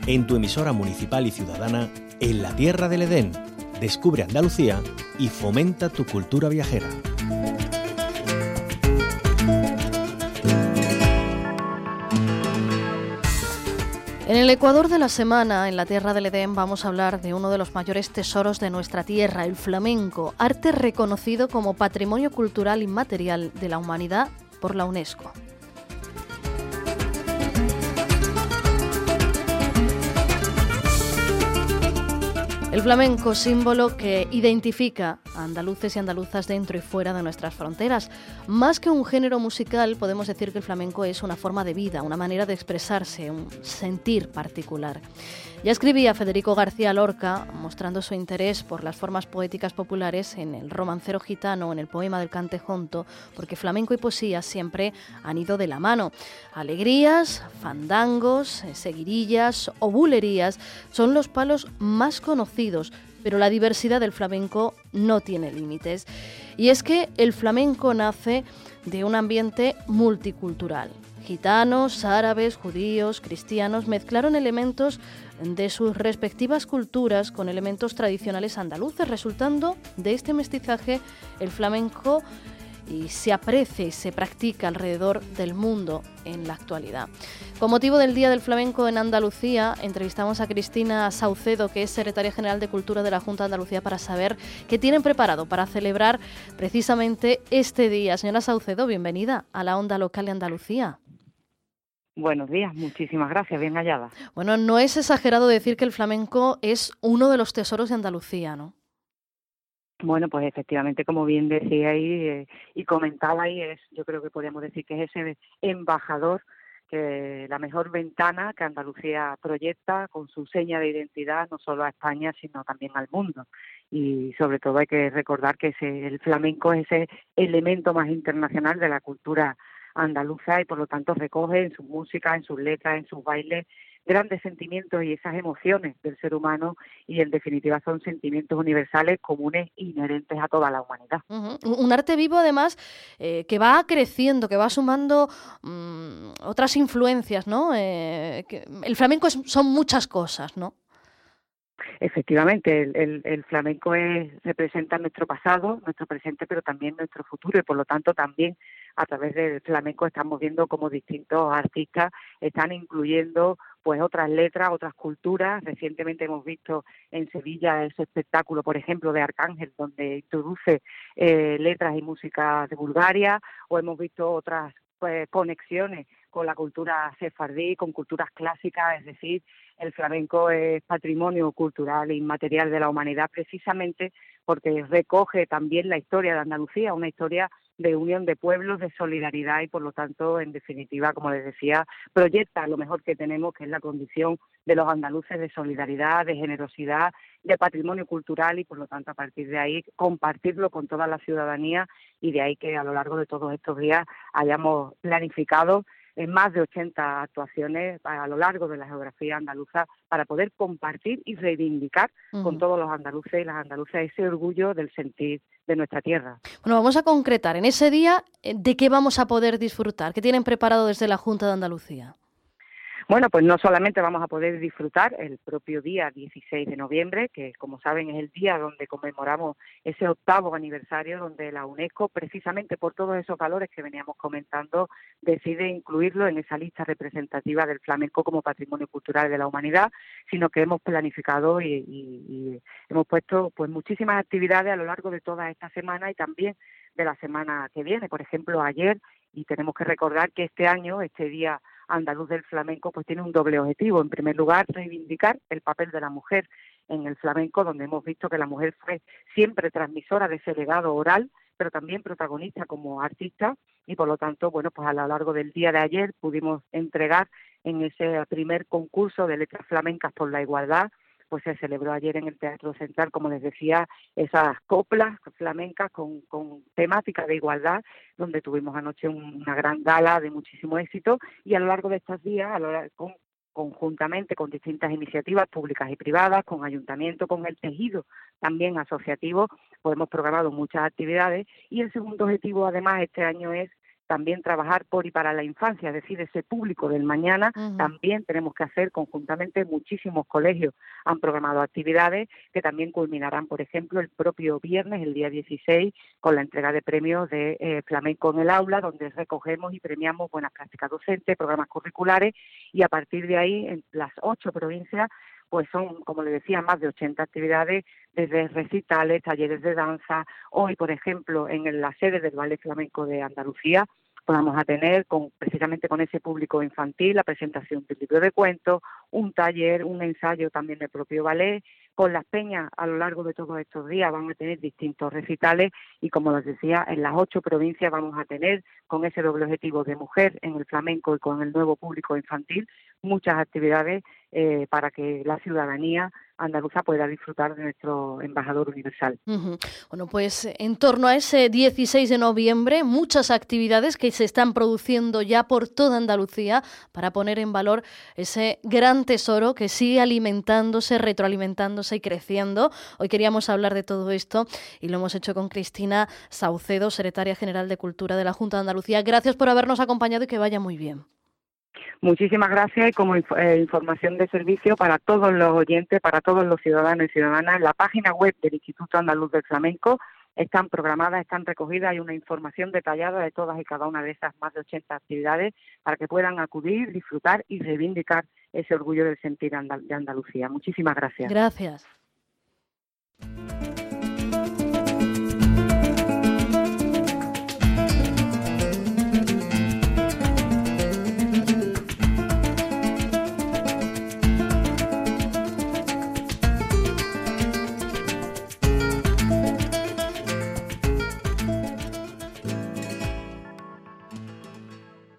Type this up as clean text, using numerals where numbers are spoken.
en tu emisora municipal y ciudadana, en la tierra del Edén. Descubre Andalucía y fomenta tu cultura viajera. En el Ecuador de la semana, en la tierra del Edén, vamos a hablar de uno de los mayores tesoros de nuestra tierra, el flamenco, arte reconocido como Patrimonio Cultural Inmaterial de la Humanidad por la UNESCO. El flamenco, símbolo que identifica a andaluces y andaluzas dentro y fuera de nuestras fronteras. Más que un género musical, podemos decir que el flamenco es una forma de vida, una manera de expresarse, un sentir particular. Ya escribía Federico García Lorca, mostrando su interés por las formas poéticas populares en El romancero gitano, en el poema del Cante Jonto, porque flamenco y poesía siempre han ido de la mano. Alegrías, fandangos, seguirillas o bulerías son los palos más conocidos, pero la diversidad del flamenco no tiene límites. Y es que el flamenco nace de un ambiente multicultural. Gitanos, árabes, judíos, cristianos mezclaron elementos de sus respectivas culturas con elementos tradicionales andaluces, resultando de este mestizaje el flamenco y se aprecia y se practica alrededor del mundo en la actualidad. Con motivo del Día del Flamenco en Andalucía, entrevistamos a Cristina Saucedo, que es secretaria general de Cultura de la Junta de Andalucía, para saber qué tienen preparado para celebrar precisamente este día. Señora Saucedo, bienvenida a la Onda Local de Andalucía. Buenos días, muchísimas gracias, bien hallada. Bueno, no es exagerado decir que el flamenco es uno de los tesoros de Andalucía, ¿no? Bueno, pues efectivamente, como bien decíais y comentabais, yo creo que podríamos decir que es ese embajador, que la mejor ventana que Andalucía proyecta con su seña de identidad, no solo a España, sino también al mundo. Y sobre todo hay que recordar que el flamenco es ese elemento más internacional de la cultura andaluza y por lo tanto recoge en su música, en sus letras, en sus bailes, grandes sentimientos y esas emociones del ser humano, y en definitiva son sentimientos universales comunes inherentes a toda la humanidad. Un arte vivo además que va creciendo, que va sumando otras influencias, ¿no? El flamenco son muchas cosas, ¿no? Efectivamente, el flamenco representa nuestro pasado, nuestro presente, pero también nuestro futuro, y por lo tanto también a través del flamenco estamos viendo cómo distintos artistas están incluyendo pues otras letras, otras culturas. Recientemente hemos visto en Sevilla ese espectáculo, por ejemplo, de Arcángel, donde introduce letras y música de Bulgaria, o hemos visto otras conexiones con la cultura sefardí, con culturas clásicas. Es decir, el flamenco es patrimonio cultural e inmaterial de la humanidad, precisamente porque recoge también la historia de Andalucía, una historia de unión de pueblos, de solidaridad, y por lo tanto, en definitiva, como les decía, proyecta lo mejor que tenemos, que es la condición de los andaluces de solidaridad, de generosidad, de patrimonio cultural, y por lo tanto, a partir de ahí, compartirlo con toda la ciudadanía, y de ahí que a lo largo de todos estos días hayamos planificado en más de 80 actuaciones a lo largo de la geografía andaluza para poder compartir y reivindicar con todos los andaluces y las andaluzas ese orgullo del sentir de nuestra tierra. Bueno, vamos a concretar en ese día de qué vamos a poder disfrutar, qué tienen preparado desde la Junta de Andalucía. Bueno, pues no solamente vamos a poder disfrutar el propio día 16 de noviembre, que como saben es el día donde conmemoramos ese 8º aniversario, donde la UNESCO, precisamente por todos esos valores que veníamos comentando, decide incluirlo en esa lista representativa del flamenco como patrimonio cultural de la humanidad, sino que hemos planificado y hemos puesto pues muchísimas actividades a lo largo de toda esta semana y también de la semana que viene. Por ejemplo, ayer, y tenemos que recordar que este año, este día andaluz del flamenco, pues tiene un doble objetivo. En primer lugar, reivindicar el papel de la mujer en el flamenco, donde hemos visto que la mujer fue siempre transmisora de ese legado oral, pero también protagonista como artista, y por lo tanto, bueno, pues a lo largo del día de ayer pudimos entregar en ese primer concurso de letras flamencas por la igualdad, pues se celebró ayer en el Teatro Central, como les decía, esas coplas flamencas con temática de igualdad, donde tuvimos anoche una gran gala de muchísimo éxito, y a lo largo de estos días, conjuntamente con distintas iniciativas públicas y privadas, con ayuntamientos, con el tejido también asociativo, pues hemos programado muchas actividades, y el segundo objetivo además este año es también trabajar por y para la infancia, es decir, ese público del mañana. También tenemos que hacer conjuntamente, muchísimos colegios han programado actividades que también culminarán, por ejemplo, el propio viernes, el día 16, con la entrega de premios de flamenco en el aula, donde recogemos y premiamos buenas prácticas docentes, programas curriculares, y a partir de ahí, en las 8 provincias, pues son, como le decía, más de 80 actividades, desde recitales, talleres de danza. Hoy, por ejemplo, en la sede del Ballet Flamenco de Andalucía, pues vamos a tener, precisamente con ese público infantil, la presentación del libro de cuentos, un taller, un ensayo también del propio ballet. Con las peñas, a lo largo de todos estos días, van a tener distintos recitales y, como les decía, en las 8 provincias vamos a tener, con ese doble objetivo de mujer en el flamenco y con el nuevo público infantil, muchas actividades para que la ciudadanía andaluza pueda disfrutar de nuestro embajador universal. Bueno, pues en torno a ese 16 de noviembre, muchas actividades que se están produciendo ya por toda Andalucía para poner en valor ese gran tesoro que sigue alimentándose, retroalimentándose y creciendo. Hoy queríamos hablar de todo esto y lo hemos hecho con Cristina Saucedo, secretaria general de Cultura de la Junta de Andalucía. Gracias por habernos acompañado y que vaya muy bien. Muchísimas gracias, y como información de servicio para todos los oyentes, para todos los ciudadanos y ciudadanas, en la página web del Instituto Andaluz del Flamenco están programadas, están recogidas, hay una información detallada de todas y cada una de esas más de 80 actividades para que puedan acudir, disfrutar y reivindicar ese orgullo del sentir de Andalucía. Muchísimas gracias. Gracias.